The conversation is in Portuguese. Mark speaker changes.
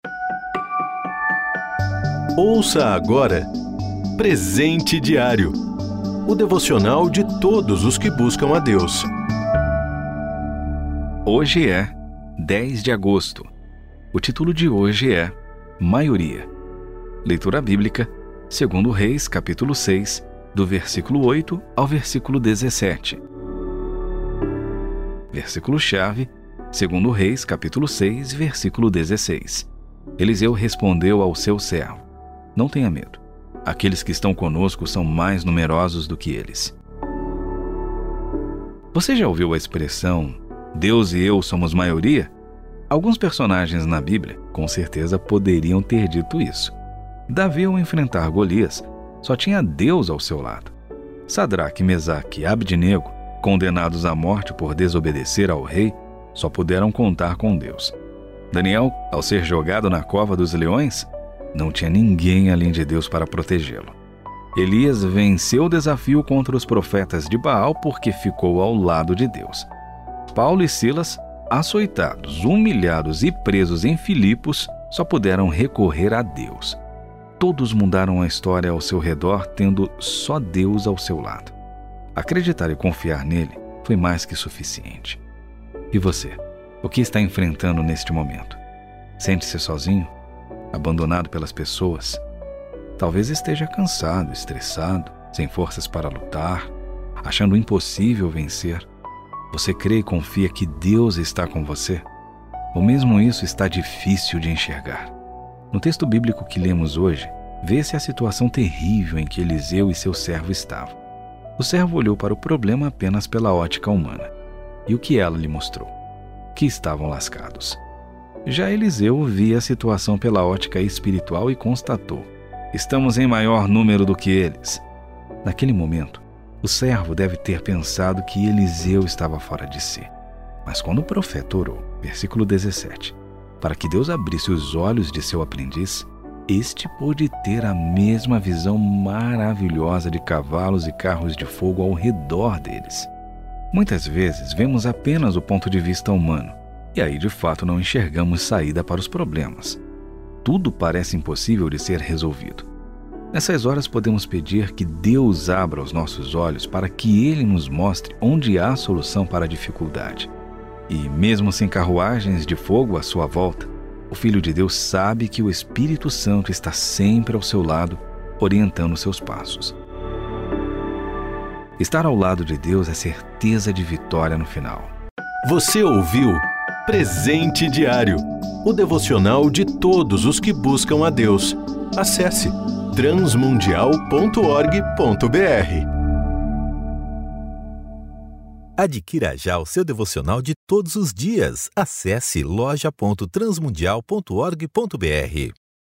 Speaker 1: Ouça agora Presente Diário, o devocional de todos os que buscam a Deus.
Speaker 2: Hoje é 10 de agosto. O título de hoje é Maioria. Leitura bíblica, 2 Reis, capítulo 6, do versículo 8 ao versículo 17. Versículo-chave, 2 Reis, capítulo 6, versículo 16. Eliseu respondeu ao seu servo: Não tenha medo. Aqueles que estão conosco são mais numerosos do que eles. Você já ouviu a expressão Deus e eu somos maioria? Alguns personagens na Bíblia com certeza poderiam ter dito isso. Davi, ao enfrentar Golias, só tinha Deus ao seu lado. Sadraque, Mesaque e Abdenego, condenados à morte por desobedecer ao rei, só puderam contar com Deus. Daniel, ao ser jogado na cova dos leões, não tinha ninguém além de Deus para protegê-lo. Elias venceu o desafio contra os profetas de Baal porque ficou ao lado de Deus. Paulo e Silas, açoitados, humilhados e presos em Filipos, só puderam recorrer a Deus. Todos mudaram a história ao seu redor, tendo só Deus ao seu lado. Acreditar e confiar nele foi mais que suficiente. E você? O que está enfrentando neste momento? Sente-se sozinho? Abandonado pelas pessoas? Talvez esteja cansado, estressado, sem forças para lutar, achando impossível vencer. Você crê e confia que Deus está com você? Ou mesmo isso está difícil de enxergar? No texto bíblico que lemos hoje, vê-se a situação terrível em que Eliseu e seu servo estavam. O servo olhou para o problema apenas pela ótica humana. E o que ela lhe mostrou? Que estavam lascados. Já Eliseu via a situação pela ótica espiritual e constatou: estamos em maior número do que eles. Naquele momento, o servo deve ter pensado que Eliseu estava fora de si. Mas quando o profeta orou, versículo 17, para que Deus abrisse os olhos de seu aprendiz, este pôde ter a mesma visão maravilhosa de cavalos e carros de fogo ao redor deles. Muitas vezes vemos apenas o ponto de vista humano, e aí de fato não enxergamos saída para os problemas. Tudo parece impossível de ser resolvido. Nessas horas podemos pedir que Deus abra os nossos olhos para que Ele nos mostre onde há solução para a dificuldade. E mesmo sem carruagens de fogo à sua volta, o Filho de Deus sabe que o Espírito Santo está sempre ao seu lado, orientando seus passos. Estar ao lado de Deus é certeza de vitória no final.
Speaker 1: Você ouviu Presente Diário, o devocional de todos os que buscam a Deus. Acesse transmundial.org.br.
Speaker 3: Adquira já o seu devocional de todos os dias. Acesse loja.transmundial.org.br.